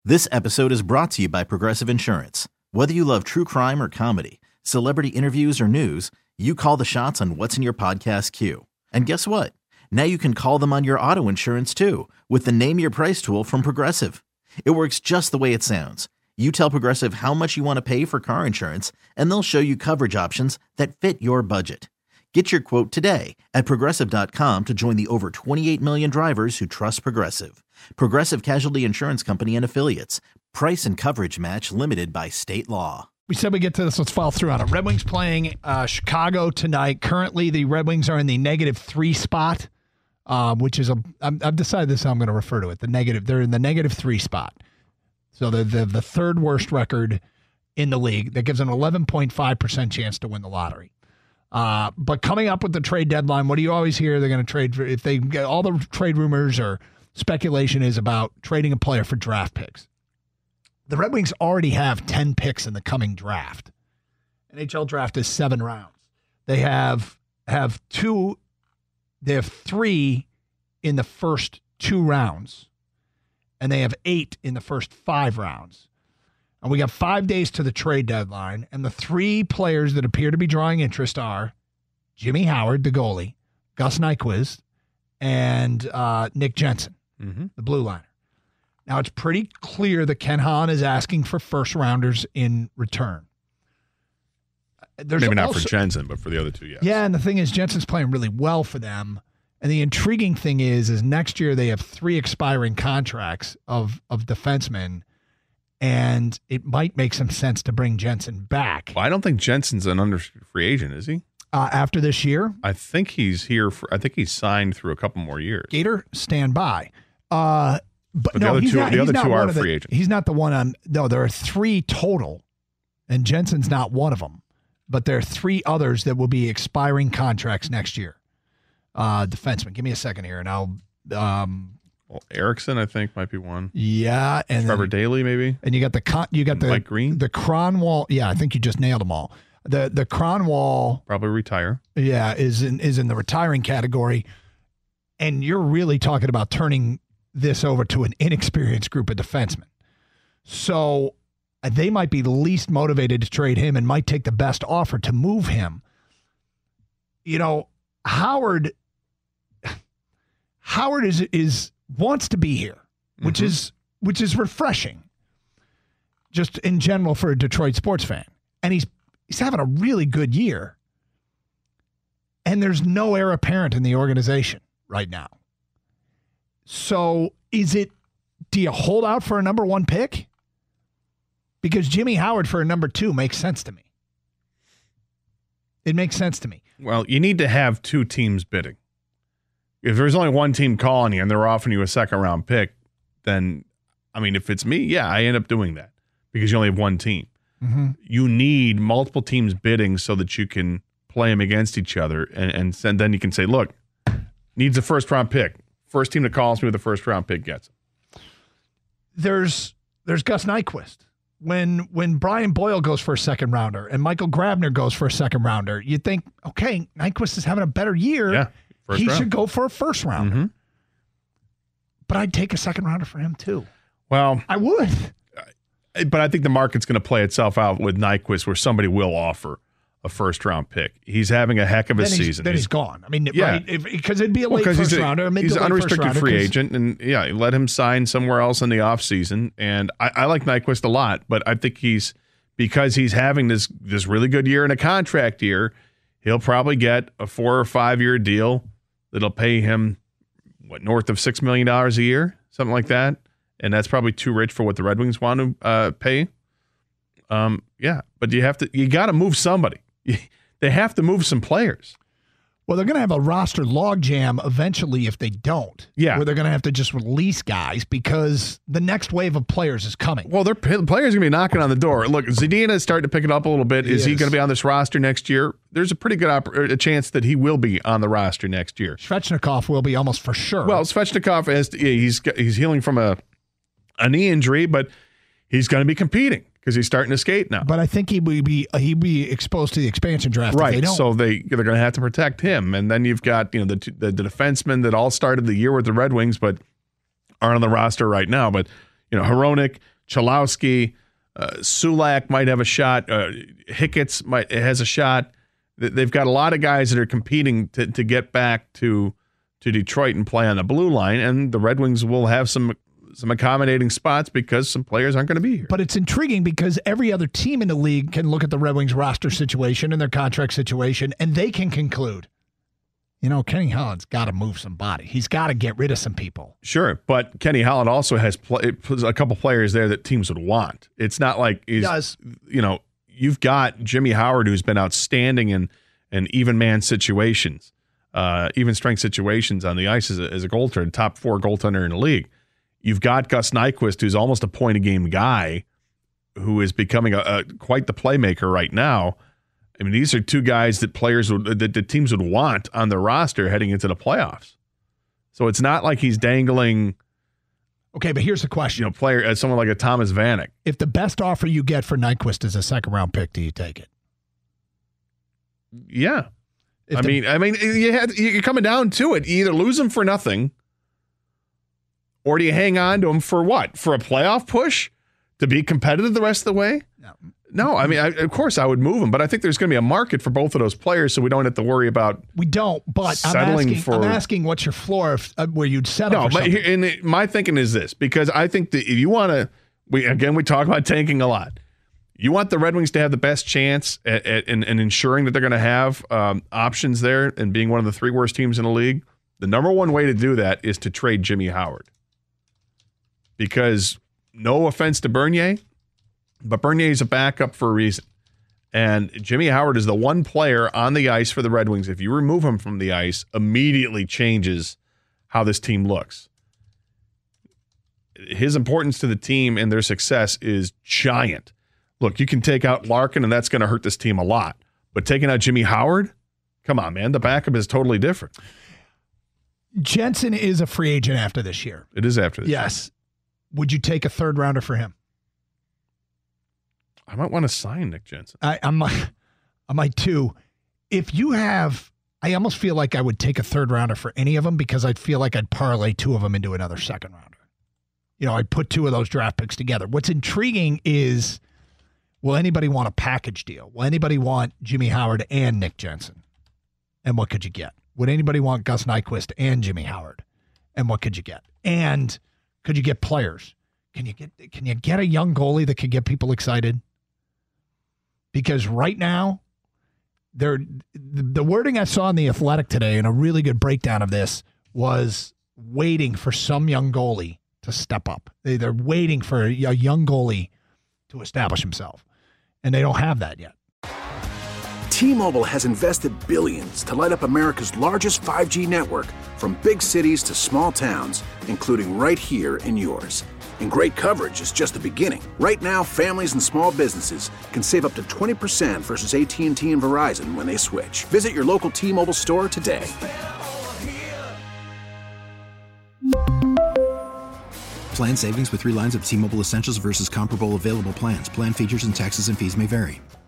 This episode is brought to you by Progressive Insurance. Whether you love true crime or comedy, celebrity interviews or news, you call the shots on what's in your podcast queue. And guess what? Now you can call them on your auto insurance too with the Name Your Price tool from Progressive. It works just the way it sounds. You tell Progressive how much you want to pay for car insurance, and they'll show you coverage options that fit your budget. Get your quote today at Progressive.com to join the over 28 million drivers who trust Progressive. Progressive Casualty Insurance Company and Affiliates. Price and coverage match limited by state law. We said we get to this. Let's follow through on it. Red Wings playing Chicago tonight. Currently, the Red Wings are in the -3 spot, which is I've decided this is how I'm going to refer to it. They're in the -3 spot. So they're the third worst record in the league. That gives an 11.5% chance to win the lottery. But coming up with the trade deadline, what do you always hear? They're going to trade for, if they get all the trade rumors or speculation is about trading a player for draft picks. The Red Wings already have 10 picks in the coming draft. NHL draft is 7 rounds. They have 3 in the first 2 rounds, and they have 8 in the first 5 rounds. And we got 5 days to the trade deadline, and the 3 players that appear to be drawing interest are Jimmy Howard, the goalie, Gus Nyquist, and Nick Jensen, the blue liner. Now, it's pretty clear that Ken Hahn is asking for first-rounders in return. Maybe not for Jensen, but for the other 2, yes. Yeah, and the thing is, Jensen's playing really well for them. And the intriguing thing is next year they have 3 expiring contracts of defensemen, and it might make some sense to bring Jensen back. Well, I don't think Jensen's an under free agent, is he? After this year? I think he's here I think he's signed through a couple more years. Gator, stand by. But the no, other he's two, not, the he's other not 2 one are of the, free agents. He's not the one on. No, there are 3 total, and Jensen's not one of them. But there are 3 others that will be expiring contracts next year. Defenseman. Give me a second here, and I'll. Well, Erickson, I think, might be one. Yeah, and Trevor Daley, maybe. And you got the Mike Green, the Cronwall. Yeah, I think you just nailed them all. The Cronwall probably retire. Yeah, is in the retiring category, and you're really talking about turning this over to an inexperienced group of defensemen. So they might be the least motivated to trade him and might take the best offer to move him. You know, Howard is wants to be here, which is refreshing, just in general for a Detroit sports fan, and he's having a really good year. And there's no heir apparent in the organization right now. So do you hold out for a number 1 pick? Because Jimmy Howard for a number 2 makes sense to me. It makes sense to me. Well, you need to have 2 teams bidding. If there's only 1 team calling you and they're offering you a second-round pick, then, I mean, if it's me, yeah, I end up doing that because you only have 1 team. Mm-hmm. You need multiple teams bidding so that you can play them against each other, and then you can say, look, needs a first-round pick. First team that calls me with a first-round pick gets it. There's Gus Nyquist. When Brian Boyle goes for a second-rounder and Michael Grabner goes for a second-rounder, you think, okay, Nyquist is having a better year. Yeah, he round. should go for a first-rounder. Mm-hmm. But I'd take a second-rounder for him, too. Well, I would. But I think the market's going to play itself out with Nyquist where somebody will offer a first-round pick. He's having a heck of a season. Then he's gone. I mean, yeah. right? Because it'd be a late first-rounder. He's an unrestricted free agent, and yeah, let him sign somewhere else in the offseason. And I like Nyquist a lot, but I think because he's having this really good year and a contract year, he'll probably get a 4 or 5 year deal that'll pay him, north of $6 million a year, something like that. And that's probably too rich for what the Red Wings want to pay. Yeah, but you got to move somebody. They have to move some players. Well, they're going to have a roster logjam eventually if they don't. Yeah. Where they're going to have to just release guys because the next wave of players is coming. Well, players are going to be knocking on the door. Look, Zadina is starting to pick it up a little bit. Is he going to be on this roster next year? There's a pretty good a chance that he will be on the roster next year. Svechnikov will be almost for sure. Well, Svechnikov, he's healing from a knee injury, but he's going to be competing because he's starting to skate now. But I think he'd be exposed to the expansion draft. Right, if they don't. so they're going to have to protect him. And then you've got the defensemen that all started the year with the Red Wings but aren't on the roster right now. But Hronek, Chalowski, Sulak might have a shot. Hicketts has a shot. They've got a lot of guys that are competing to get back to Detroit and play on the blue line, and the Red Wings will have some accommodating spots because some players aren't going to be here. But it's intriguing because every other team in the league can look at the Red Wings roster situation and their contract situation, and they can conclude, Kenny Holland's got to move some body. He's got to get rid of some people. Sure, but Kenny Holland also has a couple players there that teams would want. It's not like you've got Jimmy Howard, who's been outstanding in even man situations, even strength situations on the ice as a goaltender, top 4 goaltender in the league. You've got Gus Nyquist, who's almost a point-a-game guy, who is becoming quite the playmaker right now. I mean, these are 2 guys that the teams would want on the roster heading into the playoffs. So it's not like he's dangling. Okay, but here's the question: someone like a Thomas Vanek. If the best offer you get for Nyquist is a second-round pick, do you take it? Yeah, you're coming down to it. You either lose him for nothing, or do you hang on to him for what? For a playoff push to be competitive the rest of the way? No, of course I would move him, but I think there's going to be a market for both of those players, so we don't have to worry about. We don't, but I'm asking what's your floor where you'd settle for something. My thinking is this, because I think that if you want to, we talk about tanking a lot. You want the Red Wings to have the best chance at ensuring that they're going to have options there and being one of the 3 worst teams in the league. The number one way to do that is to trade Jimmy Howard. Because no offense to Bernier, but Bernier is a backup for a reason. And Jimmy Howard is the one player on the ice for the Red Wings. If you remove him from the ice, immediately changes how this team looks. His importance to the team and their success is giant. Look, you can take out Larkin, and that's going to hurt this team a lot. But taking out Jimmy Howard, come on, man. The backup is totally different. Jensen is a free agent after this year. It is after this year. Yes. Would you take a 3rd rounder for him? I might want to sign Nick Jensen. I might too. If you have, I almost feel like I would take a 3rd rounder for any of them because I'd feel like I'd parlay 2 of them into another 2nd rounder. I'd put 2 of those draft picks together. What's intriguing is, will anybody want a package deal? Will anybody want Jimmy Howard and Nick Jensen? And what could you get? Would anybody want Gus Nyquist and Jimmy Howard? And what could you get? And could you get players? Can you get a young goalie that could get people excited? Because right now, the wording I saw in The Athletic today, and a really good breakdown of this, was waiting for some young goalie to step up. They're waiting for a young goalie to establish himself, and they don't have that yet. T-Mobile has invested billions to light up America's largest 5G network, from big cities to small towns, including right here in yours. And great coverage is just the beginning. Right now, families and small businesses can save up to 20% versus AT&T and Verizon when they switch. Visit your local T-Mobile store today. Plan savings with 3 lines of T-Mobile Essentials versus comparable available plans. Plan features and taxes and fees may vary.